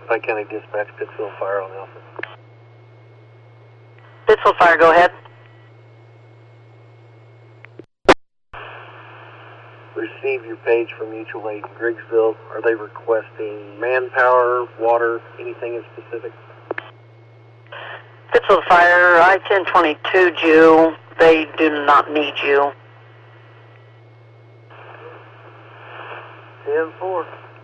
Pike County Dispatch, Pittsfield Fire on Alpha. Pittsfield Fire, go ahead. Received your page from Mutual Aid in Griggsville. Are they requesting manpower, water, anything in specific? Pittsfield Fire, I-1022 you. They do not need you. 10-4.